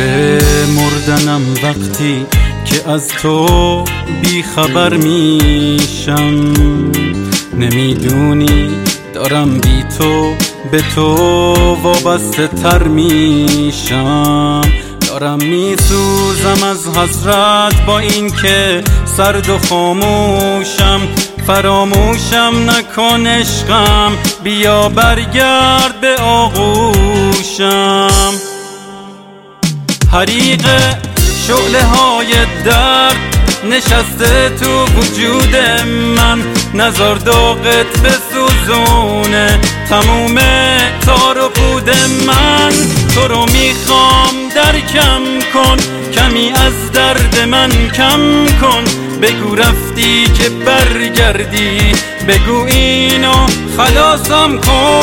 مردنم وقتی که از تو بی خبر میشم. نمیدونی دارم بی تو به تو وابسته تر میشم. دارم میسوزم از حسرت با این که سرد و خاموشم. فراموشم نکن عشقم، بیا برگرد به آغوشم. حریق شعله های درد نشسته تو وجود من، نزار داغت بسوزونه تموم تار و پود من. تو رو میخوام درکم کن، کمی از درد من کم کن. بگو رفتی که برگردی، بگو اینو خلاصم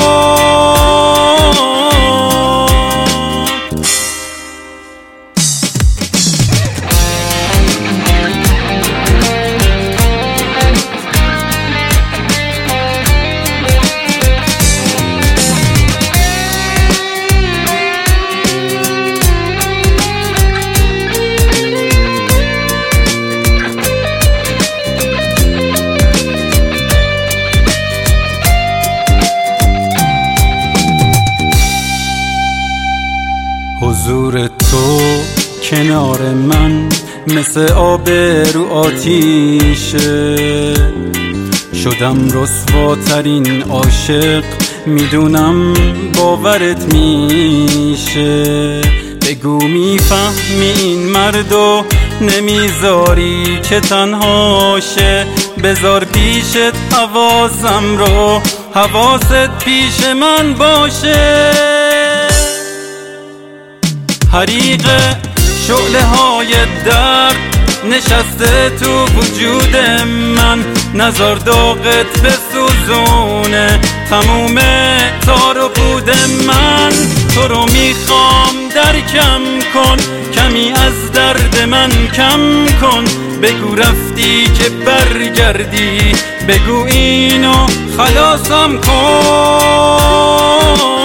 کن. حضور تو کنار من مثل آب رو آتیشه. شدم رسواترین عاشق، میدونم باورت میشه. بگو میفهمی این مردو نمیذاری که تنهاشه. بذار پیشت حواسم رو، حواست پیش من باشه. حریق شعله های درد نشسته تو وجود من، نزار داغت بسوزونه تموم تار و پود من. تو رو میخوام درکم کن، کمی از درد من کم کن. بگو رفتی که برگردی، بگو اینو خلاصم کن.